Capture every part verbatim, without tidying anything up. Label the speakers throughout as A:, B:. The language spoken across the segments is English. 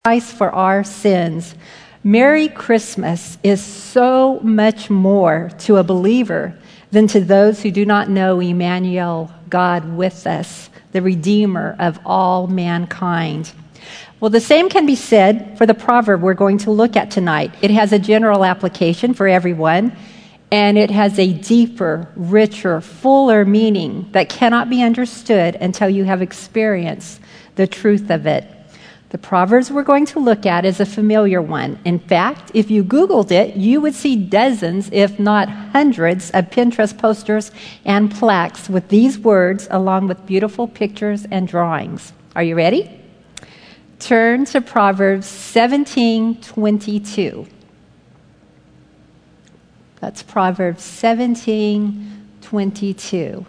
A: Christ for our sins. Merry Christmas is so much more to a believer than to those who do not know Emmanuel, God with us, the Redeemer of all mankind. Well, the same can be said for the proverb we're going to look at tonight. It has a general application for everyone, and it has a deeper, richer, fuller meaning that cannot be understood until you have experienced the truth of it. The Proverbs we're going to look at is a familiar one. In fact, if you Googled it, you would see dozens, if not hundreds, of Pinterest posters and plaques with these words, along with beautiful pictures and drawings. Are you ready? Turn to Proverbs seventeen twenty-two. That's Proverbs seventeen twenty-two.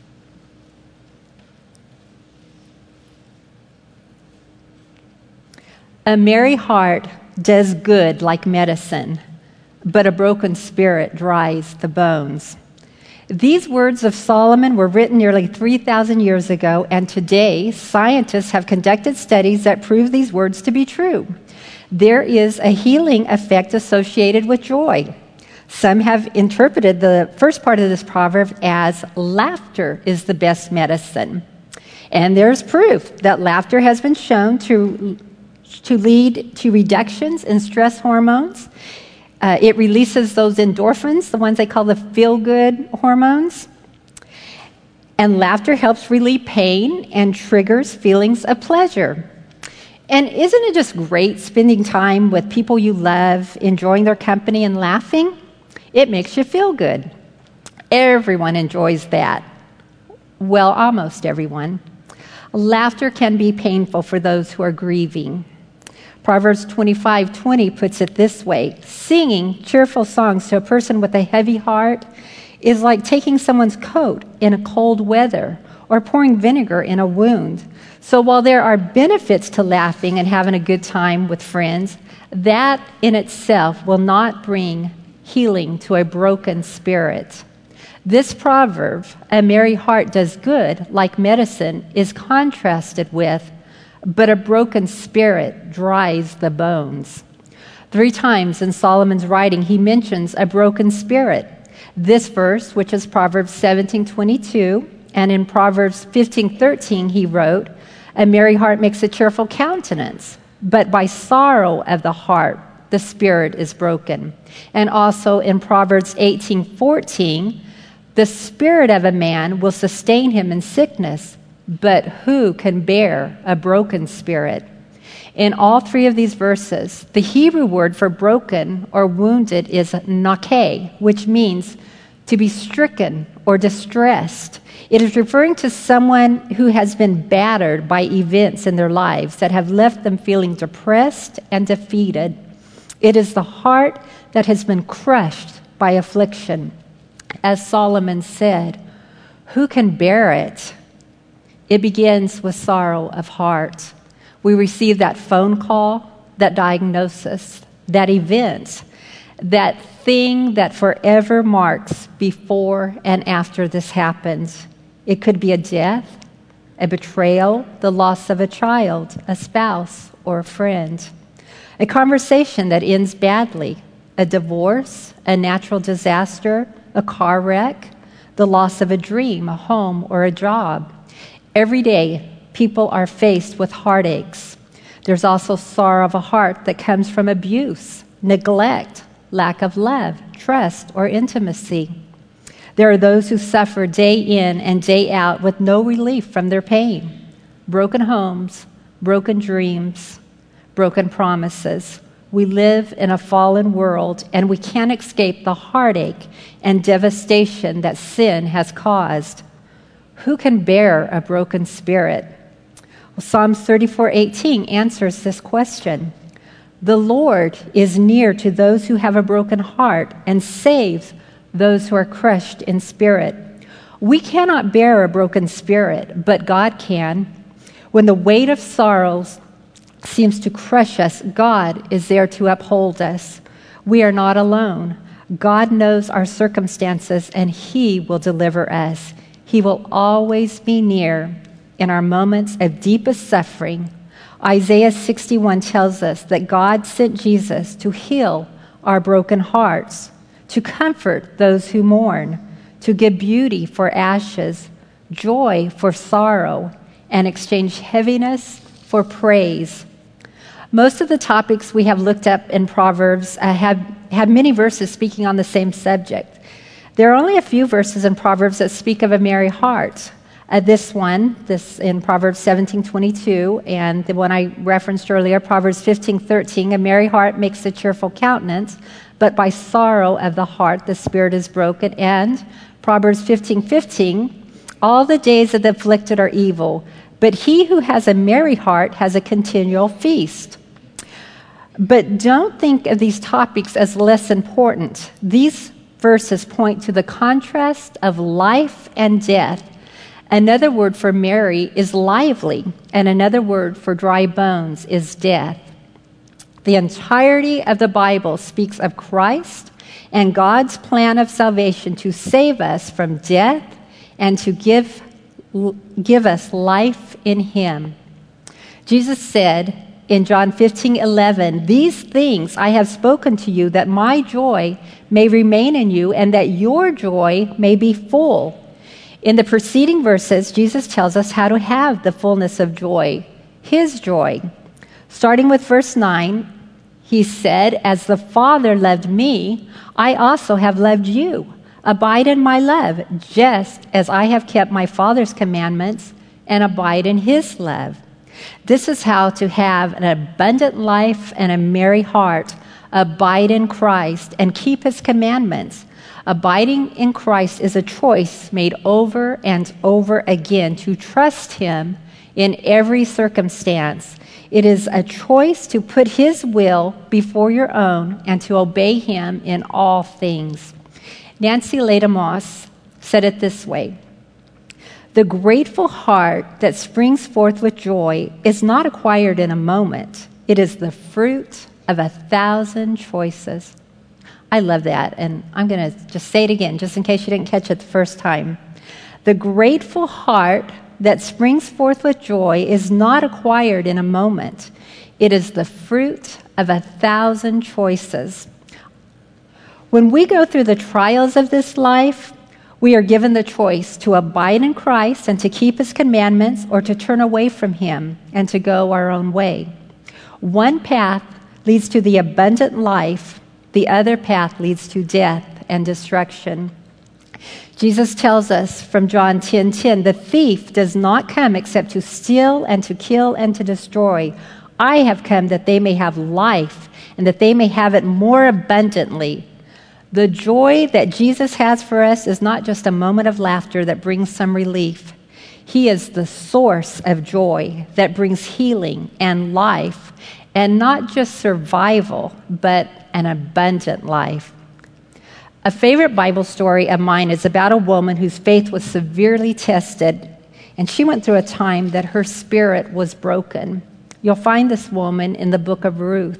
A: A merry heart does good like medicine, but a broken spirit dries the bones. These words of Solomon were written nearly three thousand years ago, and today scientists have conducted studies that prove these words to be true. There is a healing effect associated with joy. Some have interpreted the first part of this proverb as laughter is the best medicine. And there's proof that laughter has been shown to to lead to reductions in stress hormones. Uh, it releases those endorphins, the ones they call the feel-good hormones. And laughter helps relieve pain and triggers feelings of pleasure. And isn't it just great spending time with people you love, enjoying their company and laughing? It makes you feel good. Everyone enjoys that. Well, almost everyone. Laughter can be painful for those who are grieving. Proverbs twenty-five twenty puts it this way: singing cheerful songs to a person with a heavy heart is like taking someone's coat in a cold weather or pouring vinegar in a wound. So while there are benefits to laughing and having a good time with friends, that in itself will not bring healing to a broken spirit. This proverb, a merry heart does good like medicine, is contrasted with but a broken spirit dries the bones. Three times in Solomon's writing, he mentions a broken spirit. This verse, which is Proverbs seventeen twenty-two, and in Proverbs fifteen thirteen, he wrote, "A merry heart makes a cheerful countenance, but by sorrow of the heart, the spirit is broken." And also in Proverbs eighteen fourteen, "The spirit of a man will sustain him in sickness, but who can bear a broken spirit?" In all three of these verses, the Hebrew word for broken or wounded is nakeh, which means to be stricken or distressed. It is referring to someone who has been battered by events in their lives that have left them feeling depressed and defeated. It is the heart that has been crushed by affliction. As Solomon said, "Who can bear it?" It begins with sorrow of heart. We receive that phone call, that diagnosis, that event, that thing that forever marks before and after this happens. It could be a death, a betrayal, the loss of a child, a spouse, or a friend. A conversation that ends badly, a divorce, a natural disaster, a car wreck, the loss of a dream, a home, or a job. Every day, people are faced with heartaches. There's also sorrow of a heart that comes from abuse, neglect, lack of love, trust, or intimacy. There are those who suffer day in and day out with no relief from their pain. Broken homes, broken dreams, broken promises. We live in a fallen world, and we can't escape the heartache and devastation that sin has caused. Who can bear a broken spirit? Well, Psalms thirty-four eighteen answers this question. "The Lord is near to those who have a broken heart and saves those who are crushed in spirit." We cannot bear a broken spirit, but God can. When the weight of sorrows seems to crush us, God is there to uphold us. We are not alone. God knows our circumstances, and He will deliver us. He will always be near in our moments of deepest suffering, Isaiah sixty-one tells us that God sent Jesus to heal our broken hearts, to comfort those who mourn, to give beauty for ashes, joy for sorrow, and exchange heaviness for praise. Most of the topics we have looked up in Proverbs uh, have had many verses speaking on the same subject. There are only a few verses in Proverbs that speak of a merry heart. Uh, this one, this in Proverbs seventeen twenty-two, and the one I referenced earlier, Proverbs fifteen thirteen, a merry heart makes a cheerful countenance, but by sorrow of the heart the spirit is broken. And Proverbs fifteen fifteen, all the days of the afflicted are evil, but he who has a merry heart has a continual feast. But don't think of these topics as less important. These verses point to the contrast of life and death. Another word for merry is lively, and another word for dry bones is death. The entirety of the Bible speaks of Christ and God's plan of salvation to save us from death and to give, give us life in Him. Jesus said in John fifteen eleven, "These things I have spoken to you, that my joy may remain in you and that your joy may be full." In the preceding verses, Jesus tells us how to have the fullness of joy, His joy. Starting with verse nine, He said, "As the Father loved me, I also have loved you. Abide in my love, just as I have kept my Father's commandments and abide in His love." This is how to have an abundant life and a merry heart. Abide in Christ and keep His commandments. Abiding in Christ is a choice made over and over again to trust Him in every circumstance. It is a choice to put His will before your own and to obey Him in all things. Nancy Leda Moss said it this way: "The grateful heart that springs forth with joy is not acquired in a moment. It is the fruit of a thousand choices." I love that, and I'm going to just say it again, just in case you didn't catch it the first time. The grateful heart that springs forth with joy is not acquired in a moment. It is the fruit of a thousand choices. When we go through the trials of this life, we are given the choice to abide in Christ and to keep His commandments, or to turn away from Him and to go our own way. One path leads to the abundant life. The other path leads to death and destruction. Jesus tells us from John ten ten, "The thief does not come except to steal and to kill and to destroy. I have come that they may have life and that they may have it more abundantly." The joy that Jesus has for us is not just a moment of laughter that brings some relief. He is the source of joy that brings healing and life, and not just survival, but an abundant life. A favorite Bible story of mine is about a woman whose faith was severely tested, and she went through a time that her spirit was broken. You'll find this woman in the book of Ruth.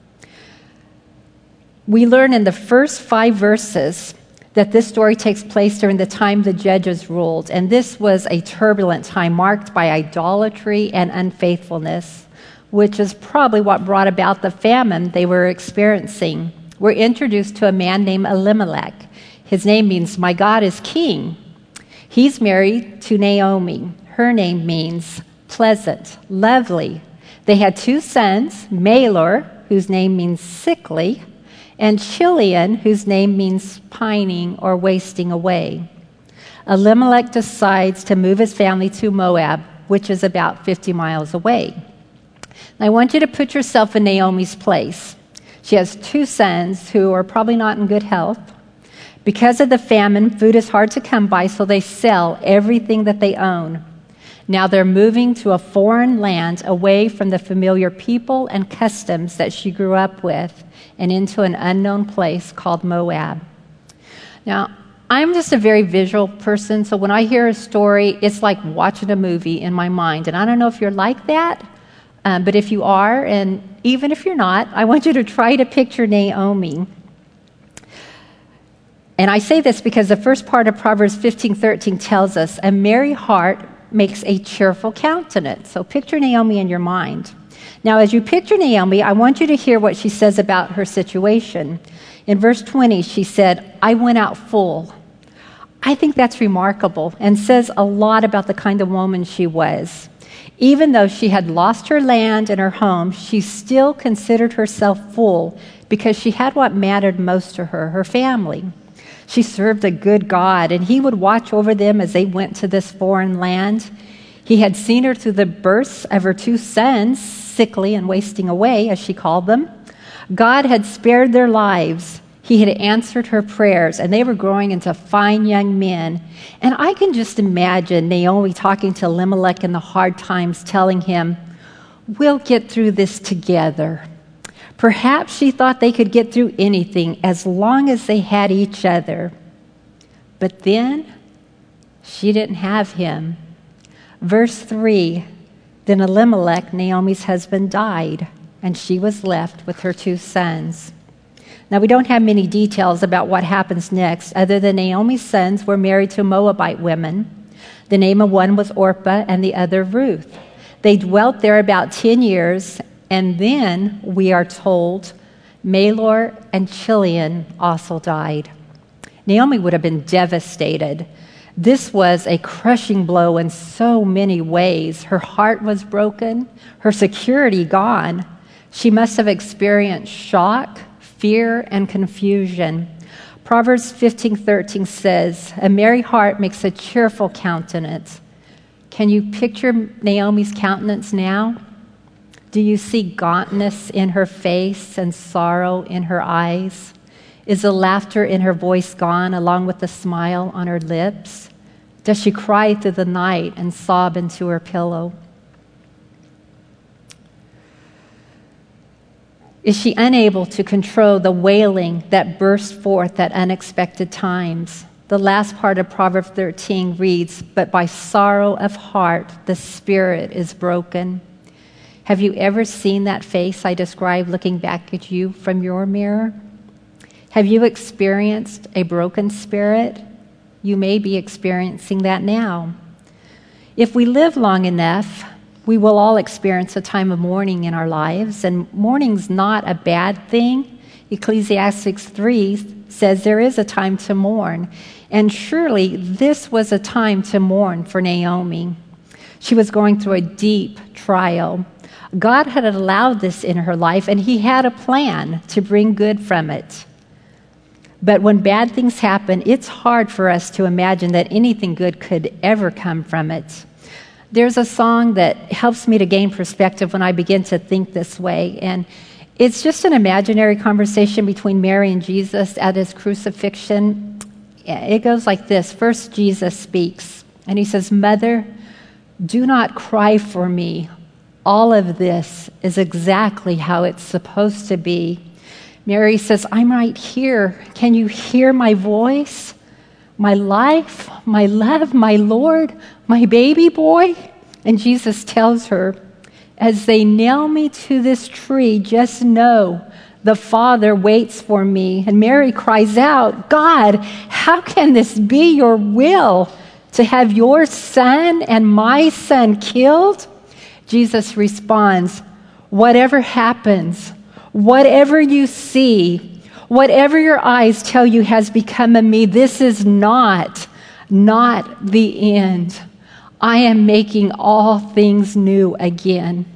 A: We learn in the first five verses that this story takes place during the time the judges ruled, and this was a turbulent time marked by idolatry and unfaithfulness, which is probably what brought about the famine they were experiencing. We're introduced to a man named Elimelech. His name means, "My God is King." He's married to Naomi. Her name means pleasant, lovely. They had two sons, Malor, whose name means sickly, and Chilion, whose name means pining or wasting away. Elimelech decides to move his family to Moab, which is about fifty miles away. Now, I want you to put yourself in Naomi's place. She has two sons who are probably not in good health. Because of the famine, food is hard to come by, so they sell everything that they own. Now they're moving to a foreign land away from the familiar people and customs that she grew up with, and into an unknown place called Moab. Now, I'm just a very visual person, so when I hear a story, it's like watching a movie in my mind. And I don't know if you're like that, um, but if you are, and even if you're not, I want you to try to picture Naomi. And I say this because the first part of Proverbs fifteen thirteen tells us, "A merry heart makes a cheerful countenance." So picture Naomi in your mind. Now, as you picture Naomi, I want you to hear what she says about her situation. In verse twenty, she said, I went out full. I think that's remarkable and says a lot about the kind of woman she was. Even though she had lost her land and her home, she still considered herself full because she had what mattered most to her, her family. She served a good God, and he would watch over them as they went to this foreign land. He had seen her through the births of her two sons, sickly and wasting away, as she called them. God had spared their lives. He had answered her prayers, and they were growing into fine young men. And I can just imagine Naomi talking to Elimelech in the hard times, telling him, we'll get through this together. Perhaps she thought they could get through anything as long as they had each other. But then she didn't have him. Verse three, then Elimelech, Naomi's husband, died, and she was left with her two sons. Now, we don't have many details about what happens next, other than Naomi's sons were married to Moabite women. The name of one was Orpah and the other Ruth. They dwelt there about ten years, and then, we are told, Mahlon and Chilion also died. Naomi would have been devastated. This was a crushing blow in so many ways. Her heart was broken, her security gone. She must have experienced shock, fear, and confusion. Proverbs fifteen thirteen says, a merry heart makes a cheerful countenance. Can you picture Naomi's countenance now? Do you see gauntness in her face and sorrow in her eyes? Is the laughter in her voice gone along with the smile on her lips? Does she cry through the night and sob into her pillow? Is she unable to control the wailing that burst forth at unexpected times? The last part of Proverbs thirteen reads, but by sorrow of heart the spirit is broken. Have you ever seen that face I described looking back at you from your mirror? Have you experienced a broken spirit? You may be experiencing that now. If we live long enough, we will all experience a time of mourning in our lives, and mourning's not a bad thing. Ecclesiastes three says there is a time to mourn, and surely this was a time to mourn for Naomi. She was going through a deep trial. God had allowed this in her life, and he had a plan to bring good from it. But when bad things happen, it's hard for us to imagine that anything good could ever come from it. There's a song that helps me to gain perspective when I begin to think this way, and it's just an imaginary conversation between Mary and Jesus at his crucifixion. It goes like this. First, Jesus speaks, and he says, Mother, do not cry for me. All of this is exactly how it's supposed to be. Mary says, I'm right here. Can you hear my voice? My life, my love, my Lord, my baby boy? And Jesus tells her, as they nail me to this tree, just know the Father waits for me. And Mary cries out, God, how can this be your will, to have your son and my son killed? Jesus responds, whatever happens, whatever you see, whatever your eyes tell you has become of me, this is not, not the end. I am making all things new again.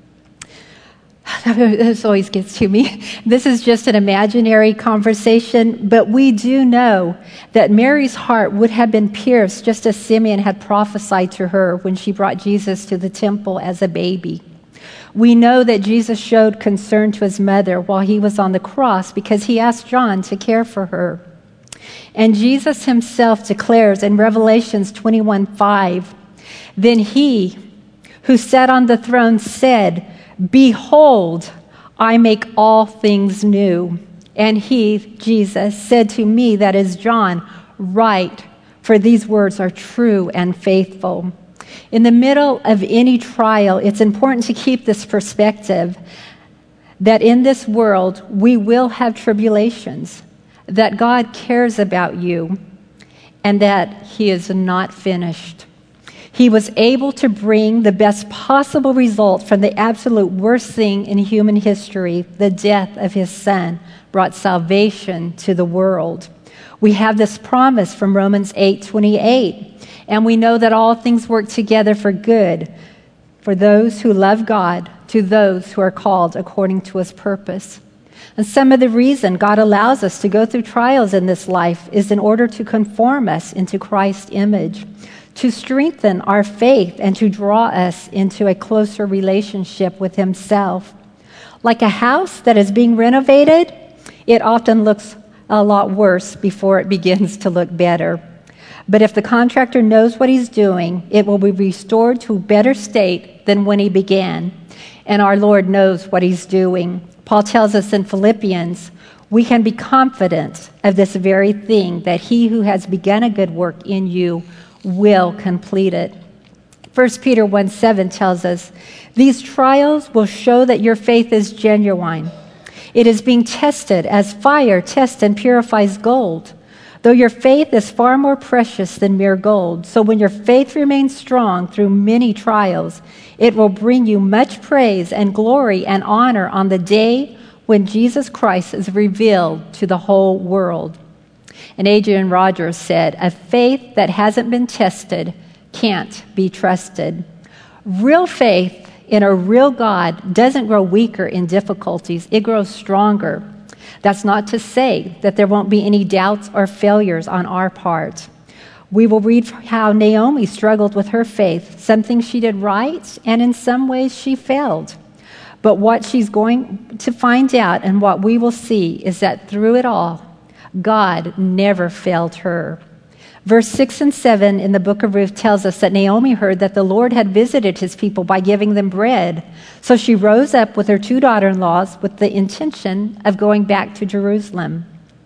A: This always gets to me. This is just an imaginary conversation, but we do know that Mary's heart would have been pierced just as Simeon had prophesied to her when she brought Jesus to the temple as a baby. We know that Jesus showed concern to his mother while he was on the cross because he asked John to care for her. And Jesus himself declares in Revelations twenty-one five, then he who sat on the throne said, behold, I make all things new. And he, Jesus, said to me, that is John, write, for these words are true and faithful. In the middle of any trial, it's important to keep this perspective that in this world we will have tribulations, that God cares about you, and that he is not finished. He was able to bring the best possible result from the absolute worst thing in human history. The death of his son brought salvation to the world. We have this promise from Romans eight twenty-eight, and we know that all things work together for good for those who love God, to those who are called according to his purpose. And some of the reason God allows us to go through trials in this life is in order to conform us into Christ's image, to strengthen our faith and to draw us into a closer relationship with himself. Like a house that is being renovated, it often looks a lot worse before it begins to look better. But if the contractor knows what he's doing, it will be restored to a better state than when he began. And our Lord knows what he's doing. Paul tells us in Philippians, we can be confident of this very thing, that he who has begun a good work in you will complete it. First Peter one seven tells us, these trials will show that your faith is genuine. It is being tested as fire tests and purifies gold. Though your faith is far more precious than mere gold, so when your faith remains strong through many trials, it will bring you much praise and glory and honor on the day when Jesus Christ is revealed to the whole world. And Adrian Rogers said, a faith that hasn't been tested can't be trusted. Real faith in a real God doesn't grow weaker in difficulties, it grows stronger. That's not to say that there won't be any doubts or failures on our part. We will read how Naomi struggled with her faith, something she did right, and in some ways she failed. But what she's going to find out and what we will see is that through it all, God never failed her. Verse six and seven in the book of Ruth tells us that Naomi heard that the Lord had visited his people by giving them bread. So she rose up with her two daughter-in-laws with the intention of going back to Jerusalem.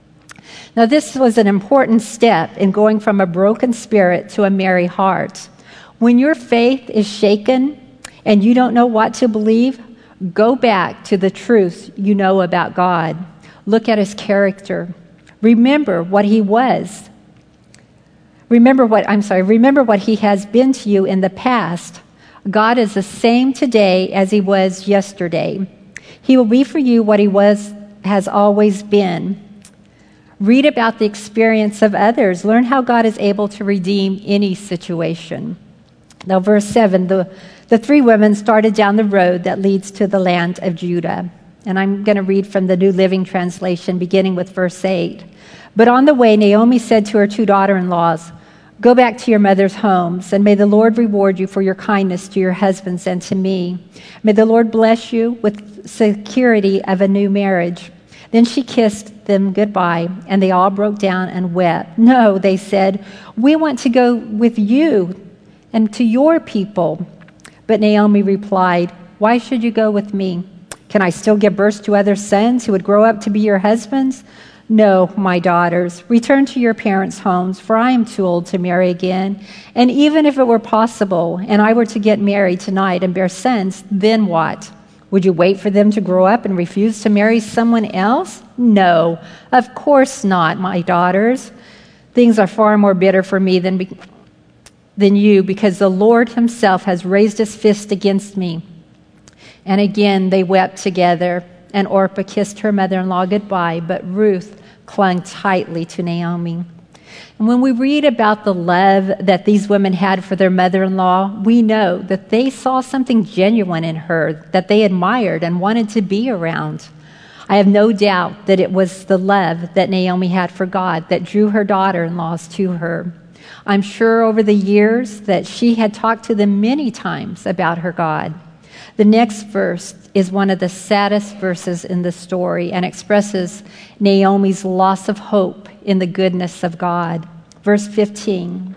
A: Now, this was an important step in going from a broken spirit to a merry heart. When your faith is shaken and you don't know what to believe, go back to the truths you know about God. Look at his character. Remember what he was. Remember what, I'm sorry, remember what he has been to you in the past. God is the same today as he was yesterday. He will be for you what he was, has always been. Read about the experience of others. Learn how God is able to redeem any situation. Now, verse seven, the, the three women started down the road that leads to the land of Judah. And I'm going to read from the New Living Translation, beginning with verse eight. But on the way, Naomi said to her two daughter-in-laws, go back to your mother's homes, and may the Lord reward you for your kindness to your husbands and to me. May the Lord bless you with security of a new marriage. Then she kissed them goodbye, and they all broke down and wept. No, they said, we want to go with you and to your people. But Naomi replied, why should you go with me? Can I still give birth to other sons who would grow up to be your husbands? No, my daughters, return to your parents' homes, for I am too old to marry again. And even if it were possible, and I were to get married tonight and bear sons, then what? Would you wait for them to grow up and refuse to marry someone else? No, of course not, my daughters. Things are far more bitter for me than, be- than you, because the Lord himself has raised his fist against me. And again they wept together. And Orpah kissed her mother-in-law goodbye, but Ruth clung tightly to Naomi. And when we read about the love that these women had for their mother-in-law, we know that they saw something genuine in her that they admired and wanted to be around. I have no doubt that it was the love that Naomi had for God that drew her daughter-in-laws to her. I'm sure over the years that she had talked to them many times about her God. The next verse is one of the saddest verses in the story and expresses Naomi's loss of hope in the goodness of God. Verse fifteen.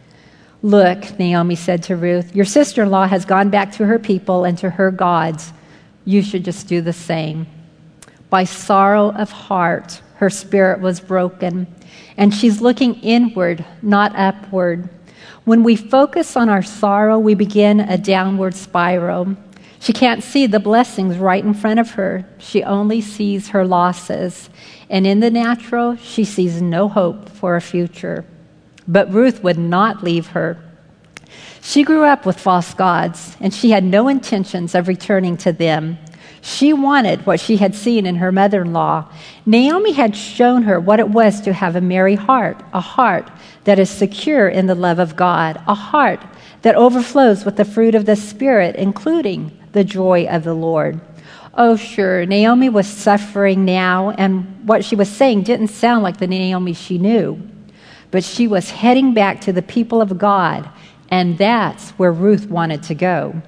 A: Look, Naomi said to Ruth, your sister-in-law has gone back to her people and to her gods. You should just do the same. By sorrow of heart, her spirit was broken, and she's looking inward, not upward. When we focus on our sorrow, we begin a downward spiral. She can't see the blessings right in front of her. She only sees her losses. And in the natural, she sees no hope for a future. But Ruth would not leave her. She grew up with false gods, and she had no intentions of returning to them. She wanted what she had seen in her mother-in-law. Naomi had shown her what it was to have a merry heart, a heart that is secure in the love of God, a heart that overflows with the fruit of the Spirit, including the joy of the Lord. Oh, sure, Naomi was suffering now, and what she was saying didn't sound like the Naomi she knew. But she was heading back to the people of God, and that's where Ruth wanted to go.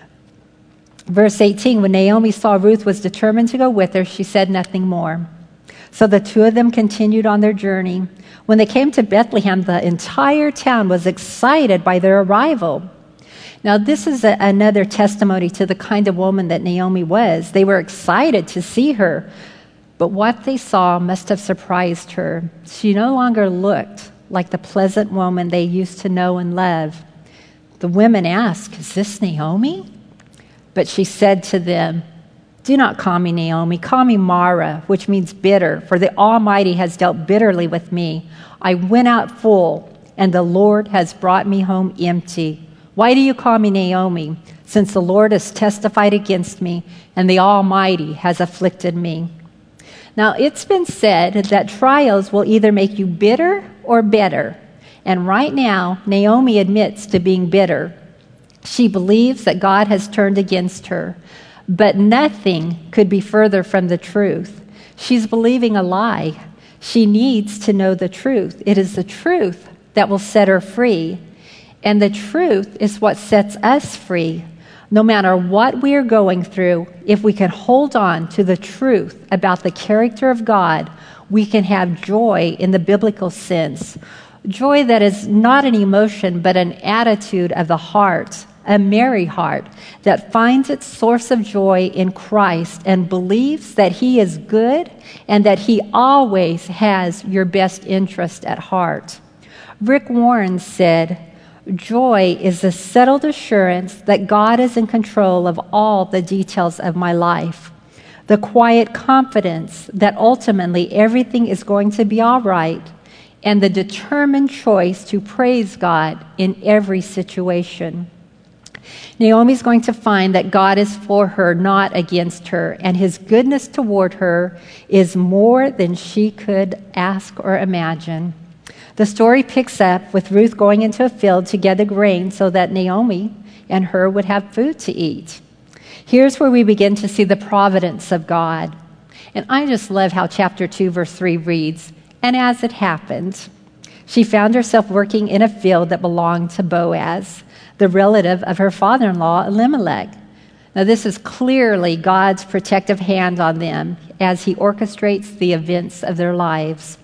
A: Verse eighteen, when Naomi saw Ruth was determined to go with her, she said nothing more. So the two of them continued on their journey. When they came to Bethlehem, the entire town was excited by their arrival. Now, this is a, another testimony to the kind of woman that Naomi was. They were excited to see her, but what they saw must have surprised her. She no longer looked like the pleasant woman they used to know and love. The women asked, "Is this Naomi?" But she said to them, "Do not call me Naomi, call me Mara," which means bitter, for the Almighty has dealt bitterly with me. I went out full, and the Lord has brought me home empty. Why do you call me Naomi, since the Lord has testified against me, and the Almighty has afflicted me? Now, it's been said that trials will either make you bitter or better. And right now, Naomi admits to being bitter. She believes that God has turned against her, but nothing could be further from the truth. She's believing a lie. She needs to know the truth. It is the truth that will set her free, and the truth is what sets us free. No matter what we are going through, if we can hold on to the truth about the character of God, we can have joy in the biblical sense. Joy that is not an emotion, but an attitude of the heart. A merry heart that finds its source of joy in Christ and believes that He is good and that He always has your best interest at heart. Rick Warren said, "Joy is the settled assurance that God is in control of all the details of my life. The quiet confidence that ultimately everything is going to be all right, and the determined choice to praise God in every situation." Naomi's going to find that God is for her, not against her, and His goodness toward her is more than she could ask or imagine. The story picks up with Ruth going into a field to gather grain so that Naomi and her would have food to eat. Here's where we begin to see the providence of God. And I just love how chapter two, verse three reads, "And as it happened, she found herself working in a field that belonged to Boaz, the relative of her father-in-law, Elimelech." Now, this is clearly God's protective hand on them as He orchestrates the events of their lives.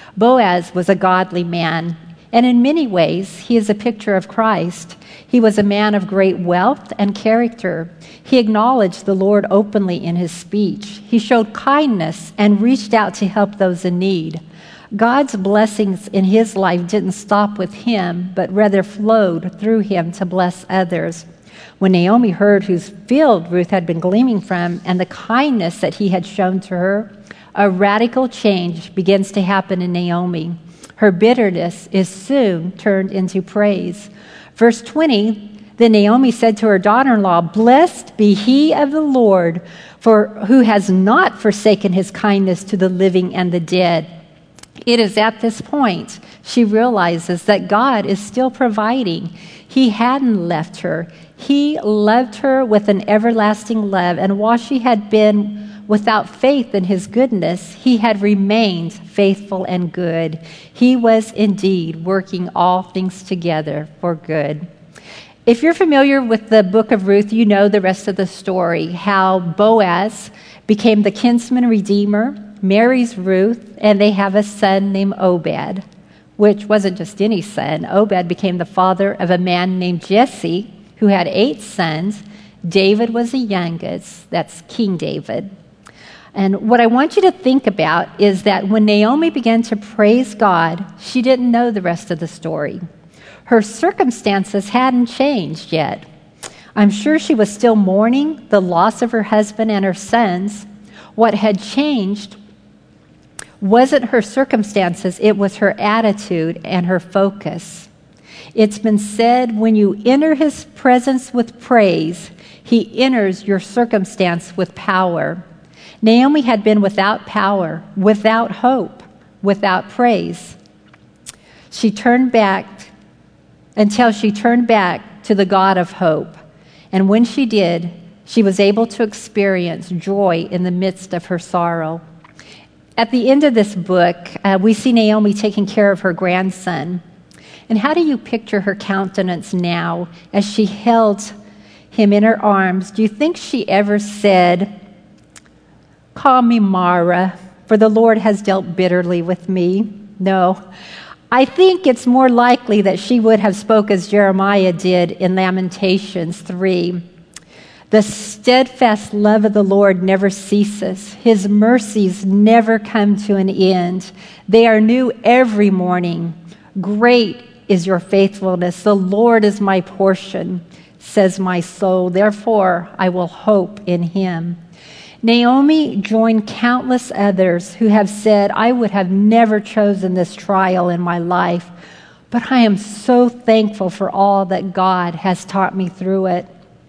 A: Boaz was a godly man, and in many ways, he is a picture of Christ. He was a man of great wealth and character. He acknowledged the Lord openly in his speech. He showed kindness and reached out to help those in need. God's blessings in his life didn't stop with him, but rather flowed through him to bless others. When Naomi heard whose field Ruth had been gleaning from and the kindness that he had shown to her, a radical change begins to happen in Naomi. Her bitterness is soon turned into praise. Verse twenty, then Naomi said to her daughter-in-law, "Blessed be he of the Lord, for who has not forsaken his kindness to the living and the dead." It is at this point she realizes that God is still providing. He hadn't left her. He loved her with an everlasting love, and while she had been without faith in his goodness, he had remained faithful and good. He was indeed working all things together for good. If you're familiar with the book of Ruth, you know the rest of the story, how Boaz became the kinsman redeemer, marries Ruth, and they have a son named Obed, which wasn't just any son. Obed became the father of a man named Jesse, who had eight sons. David was the youngest. That's King David. And what I want you to think about is that when Naomi began to praise God, she didn't know the rest of the story. Her circumstances hadn't changed yet. I'm sure she was still mourning the loss of her husband and her sons. What had changed wasn't her circumstances, it was her attitude and her focus. It's been said, when you enter his presence with praise, he enters your circumstance with power. Naomi had been without power, without hope, without praise. She turned back until she turned back to the God of hope. And when she did, she was able to experience joy in the midst of her sorrow. At the end of this book, uh, we see Naomi taking care of her grandson. And how do you picture her countenance now as she held him in her arms? Do you think she ever said, "Call me Mara, for the Lord has dealt bitterly with me"? No. I think it's more likely that she would have spoke as Jeremiah did in Lamentations three. The steadfast love of the Lord never ceases. His mercies never come to an end. They are new every morning. Great is your faithfulness. The Lord is my portion, says my soul. Therefore, I will hope in him. Naomi joined countless others who have said, I would have never chosen this trial in my life, but I am so thankful for all that God has taught me through it.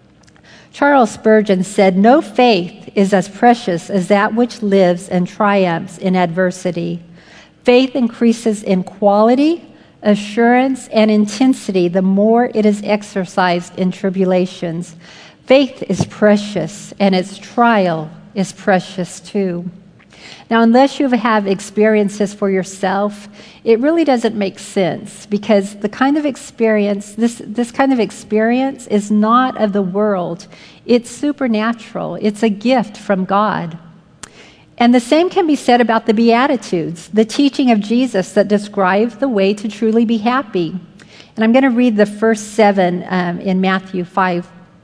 A: Charles Spurgeon said, no faith is as precious as that which lives and triumphs in adversity. Faith increases in quality, assurance, and intensity the more it is exercised in tribulations. Faith is precious, and its trial is precious too. Now, unless you have experiences for yourself, it really doesn't make sense, because the kind of experience, this, this kind of experience is not of the world. It's supernatural. It's a gift from God. And the same can be said about the Beatitudes, the teaching of Jesus that describes the way to truly be happy. And I'm going to read the first seven um, in Matthew five,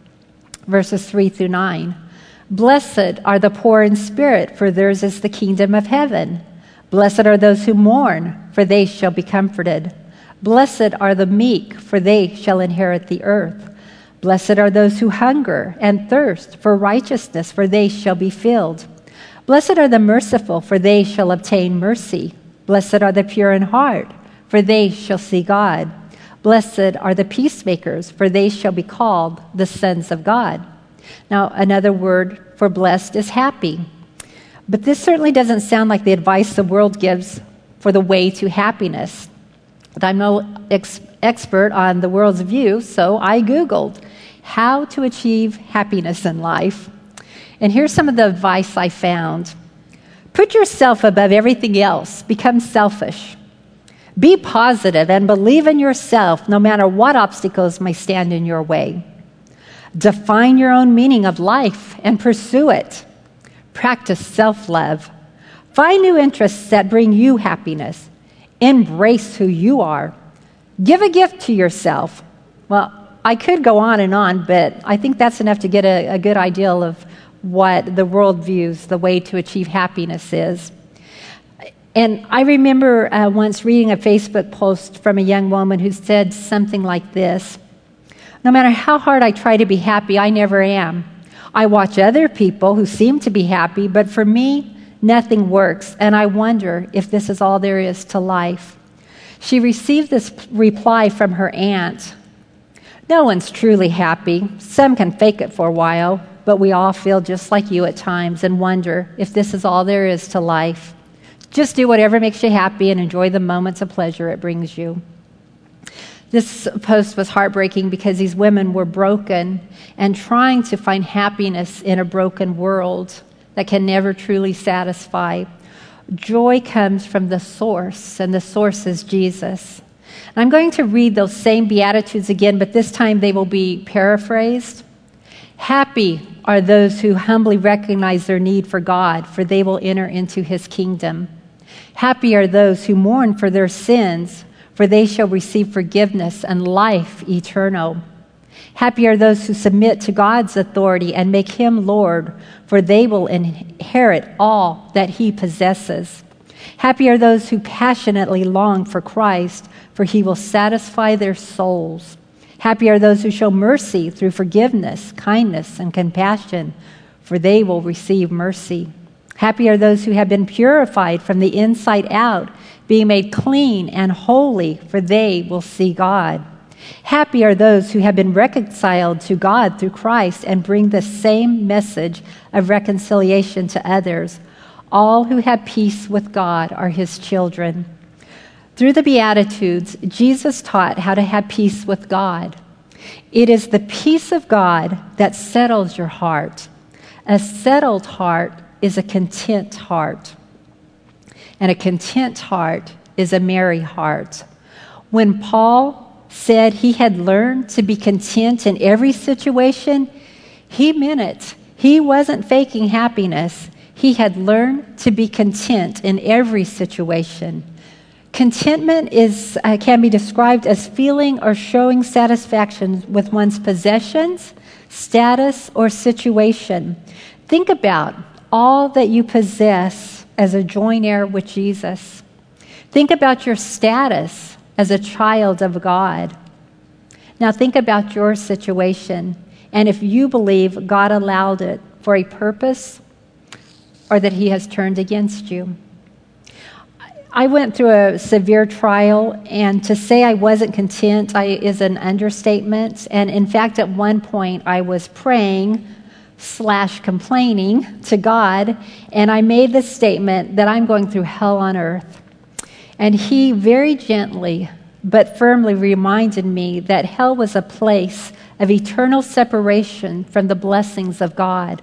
A: verses three through nine. Blessed are the poor in spirit, for theirs is the kingdom of heaven. Blessed are those who mourn, for they shall be comforted. Blessed are the meek, for they shall inherit the earth. Blessed are those who hunger and thirst for righteousness, for they shall be filled. Blessed are the merciful, for they shall obtain mercy. Blessed are the pure in heart, for they shall see God. Blessed are the peacemakers, for they shall be called the sons of God. Now, another word for blessed is happy. But this certainly doesn't sound like the advice the world gives for the way to happiness. But I'm no ex- expert on the world's view, so I Googled how to achieve happiness in life. And here's some of the advice I found. Put yourself above everything else. Become selfish. Be positive and believe in yourself no matter what obstacles may stand in your way. Define your own meaning of life and pursue it. Practice self-love. Find new interests that bring you happiness. Embrace who you are. Give a gift to yourself. Well, I could go on and on, but I think that's enough to get a, a good idea of what the world views the way to achieve happiness is. And I remember uh, once reading a Facebook post from a young woman who said something like this: no matter how hard I try to be happy, I never am. I watch other people who seem to be happy, but for me, nothing works, and I wonder if this is all there is to life. She received this reply from her aunt. No one's truly happy. Some can fake it for a while, but we all feel just like you at times and wonder if this is all there is to life. Just do whatever makes you happy and enjoy the moments of pleasure it brings you. This post was heartbreaking because these women were broken and trying to find happiness in a broken world that can never truly satisfy. Joy comes from the source, and the source is Jesus. And I'm going to read those same Beatitudes again, but this time they will be paraphrased. Happy are those who humbly recognize their need for God, for they will enter into his kingdom. Happy are those who mourn for their sins, for they shall receive forgiveness and life eternal. Happy are those who submit to God's authority and make him Lord, for they will inherit all that he possesses. Happy are those who passionately long for Christ, for he will satisfy their souls. Happy are those who show mercy through forgiveness, kindness, and compassion, for they will receive mercy. Happy are those who have been purified from the inside out, being made clean and holy, for they will see God. Happy are those who have been reconciled to God through Christ and bring the same message of reconciliation to others. All who have peace with God are his children. Through the Beatitudes, Jesus taught how to have peace with God. It is the peace of God that settles your heart. A settled heart is a content heart, and a content heart is a merry heart. When Paul said he had learned to be content in every situation, he meant it. He wasn't faking happiness. He had learned to be content in every situation. Contentment is uh, can be described as feeling or showing satisfaction with one's possessions, status, or situation. Think about all that you possess as a joint heir with Jesus. Think about your status as a child of God. Now think about your situation, and if you believe God allowed it for a purpose or that he has turned against you. I went through a severe trial, and to say I wasn't content I, is an understatement. And in fact, at one point, I was praying slash complaining to God, and I made this statement that I'm going through hell on earth. And he very gently but firmly reminded me that hell was a place of eternal separation from the blessings of God.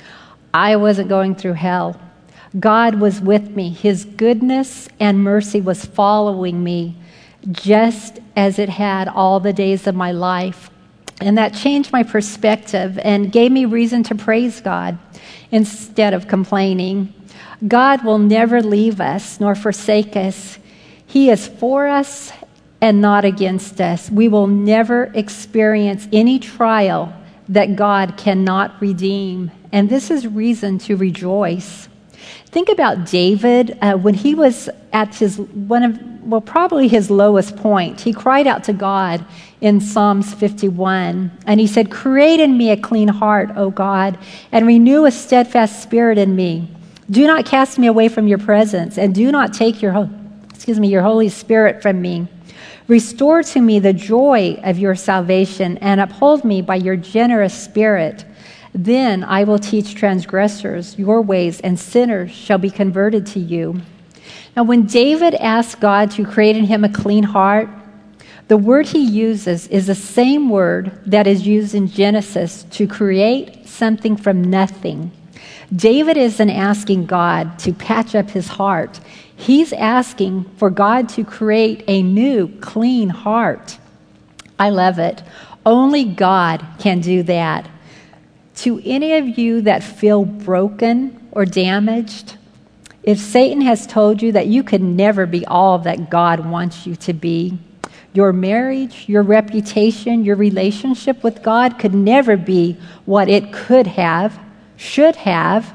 A: I wasn't going through hell. God was with me. His goodness and mercy was following me just as it had all the days of my life. And that changed my perspective and gave me reason to praise God instead of complaining. God will never leave us nor forsake us. He is for us and not against us. We will never experience any trial that God cannot redeem. And this is reason to rejoice. Think about David uh, when he was at his one of well probably his lowest point. He cried out to God in Psalms fifty-one, and he said, "Create in me a clean heart, O God, and renew a steadfast spirit in me. Do not cast me away from your presence, and do not take your excuse me your Holy Spirit from me. Restore to me the joy of your salvation, and uphold me by your generous spirit. Then I will teach transgressors your ways, and sinners shall be converted to you." Now, when David asked God to create in him a clean heart, the word he uses is the same word that is used in Genesis to create something from nothing. David isn't asking God to patch up his heart. He's asking for God to create a new, clean heart. I love it. Only God can do that. To any of you that feel broken or damaged, if Satan has told you that you could never be all that God wants you to be, your marriage, your reputation, your relationship with God could never be what it could have, should have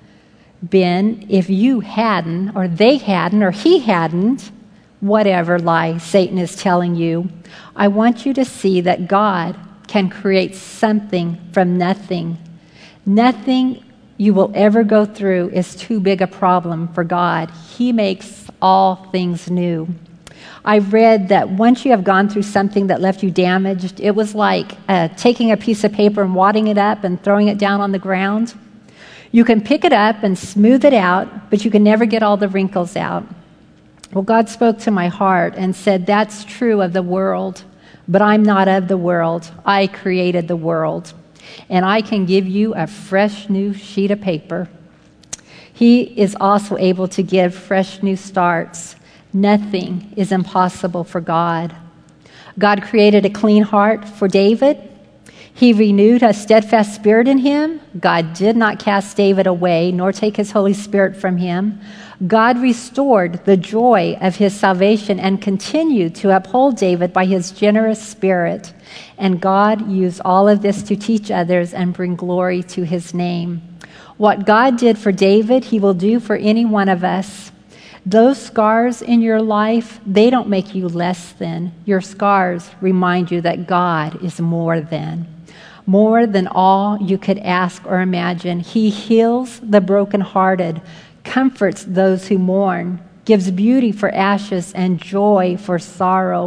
A: been if you hadn't, or they hadn't, or he hadn't, whatever lie Satan is telling you, I want you to see that God can create something from nothing. Nothing you will ever go through is too big a problem for God. He makes all things new. I read that once you have gone through something that left you damaged, it was like uh, taking a piece of paper and wadding it up and throwing it down on the ground. You can pick it up and smooth it out, but you can never get all the wrinkles out. Well, God spoke to my heart and said, that's true of the world, but I'm not of the world. I created the world, and I can give you a fresh new sheet of paper. He is also able to give fresh new starts. Nothing is impossible for God. God created a clean heart for David. He renewed a steadfast spirit in him. God did not cast David away, nor take his Holy Spirit from him. God restored the joy of his salvation and continued to uphold David by his generous spirit. And God used all of this to teach others and bring glory to his name. What God did for David, he will do for any one of us. Those scars in your life, they don't make you less than. Your scars remind you that God is more than. More than all you could ask or imagine. He heals the brokenhearted, comforts those who mourn, gives beauty for ashes and joy for sorrow.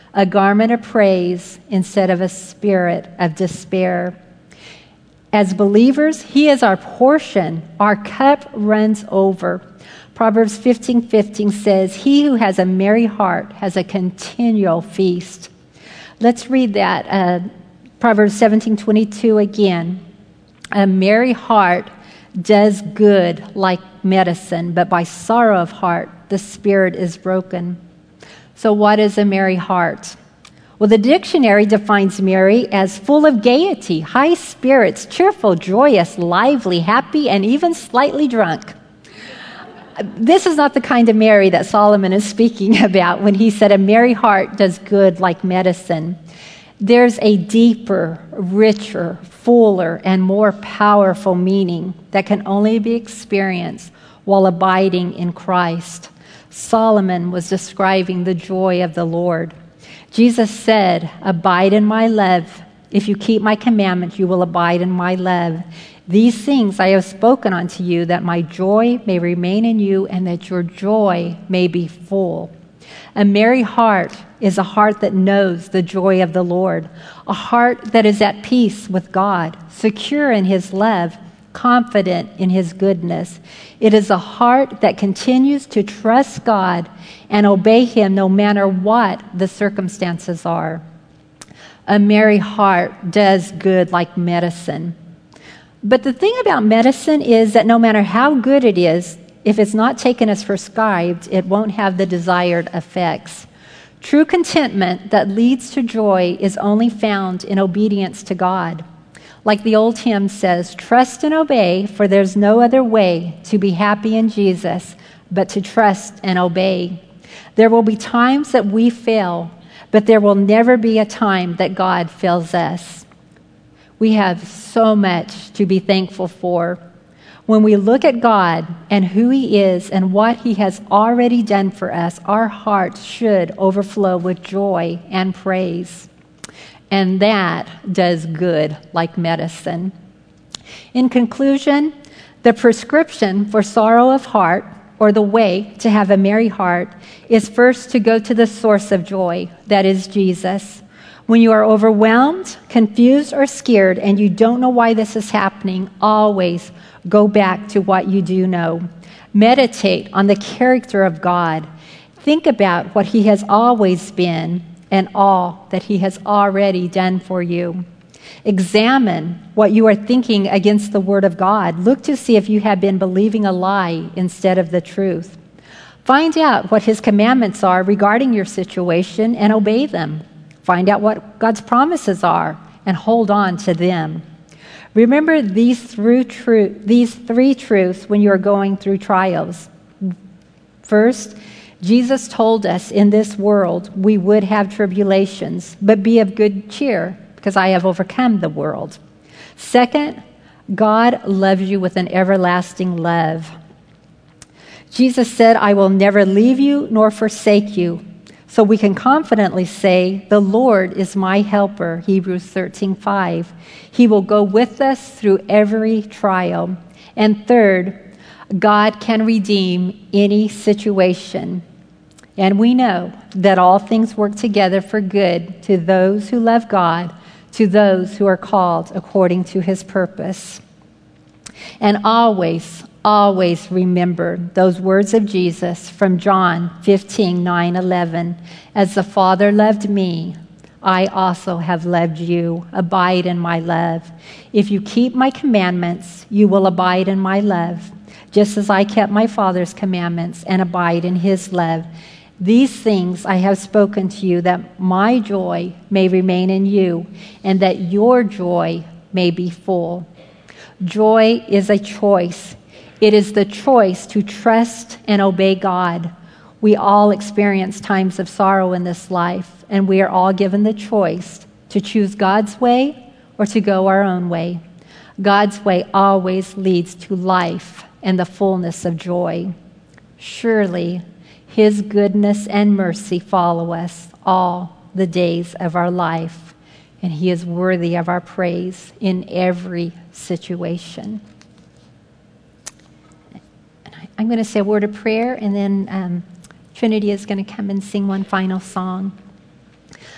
A: a garment of praise instead of a spirit of despair. As believers, he is our portion. Our cup runs over. Proverbs fifteen fifteen says, he who has a merry heart has a continual feast. Let's read that, uh, Proverbs seventeen twenty-two again. A merry heart does good like medicine, but by sorrow of heart the spirit is broken. So what is a merry heart? Well, the dictionary defines merry as full of gaiety, high spirits, cheerful, joyous, lively, happy, and even slightly drunk. This is not the kind of merry that Solomon is speaking about when he said a merry heart does good like medicine. There's a deeper, richer, fuller, and more powerful meaning that can only be experienced while abiding in Christ. Solomon was describing the joy of the Lord. Jesus said, abide in my love. If you keep my commandments, you will abide in my love. These things I have spoken unto you, that my joy may remain in you, and that your joy may be full. A merry heart is a heart that knows the joy of the Lord, a heart that is at peace with God, secure in his love, confident in his goodness. It is a heart that continues to trust God and obey him no matter what the circumstances are. A merry heart does good like medicine. But the thing about medicine is that no matter how good it is, if it's not taken as prescribed, it won't have the desired effects. True contentment that leads to joy is only found in obedience to God. Like the old hymn says, trust and obey, for there's no other way to be happy in Jesus but to trust and obey. There will be times that we fail, but there will never be a time that God fails us. We have so much to be thankful for. When we look at God and who he is and what he has already done for us, our hearts should overflow with joy and praise. And that does good like medicine. In conclusion, the prescription for sorrow of heart, or the way to have a merry heart, is first to go to the source of joy, that is Jesus. When you are overwhelmed, confused, or scared, and you don't know why this is happening, always go back to what you do know. Meditate on the character of God. Think about what he has always been and all that he has already done for you. Examine what you are thinking against the Word of God. Look to see if you have been believing a lie instead of the truth. Find out what his commandments are regarding your situation and obey them. Find out what God's promises are and hold on to them. Remember these, through tru- these three truths when you are going through trials. First, Jesus told us in this world we would have tribulations, but be of good cheer, because I have overcome the world. Second, God loves you with an everlasting love. Jesus said, I will never leave you nor forsake you. So we can confidently say, the Lord is my helper, Hebrews thirteen five. He will go with us through every trial. And third, God can redeem any situation. And we know that all things work together for good to those who love God, to those who are called according to his purpose. And always, always remember those words of Jesus from John fifteen nine eleven. As the Father loved me, I also have loved you. Abide in my love. If you keep my commandments, you will abide in my love, just as I kept my Father's commandments and abide in his love. These things I have spoken to you, that my joy may remain in you, and that your joy may be full. Joy is a choice. It is the choice to trust and obey God. We all experience times of sorrow in this life, and we are all given the choice to choose God's way or to go our own way. God's way always leads to life and the fullness of joy. Surely, his goodness and mercy follow us all the days of our life, and he is worthy of our praise in every situation. I'm going to say a word of prayer, and then um, Trinity is going to come and sing one final song.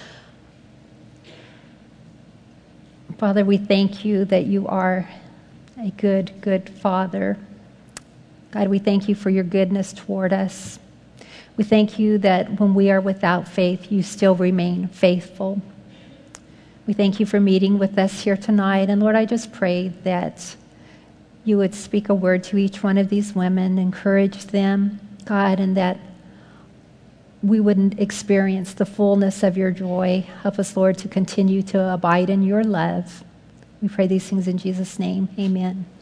A: Father, we thank you that you are a good, good Father. God, we thank you for your goodness toward us. We thank you that when we are without faith, you still remain faithful. We thank you for meeting with us here tonight. And Lord, I just pray that you would speak a word to each one of these women, encourage them, God, and that we wouldn't experience the fullness of your joy. Help us, Lord, to continue to abide in your love. We pray these things in Jesus' name. Amen.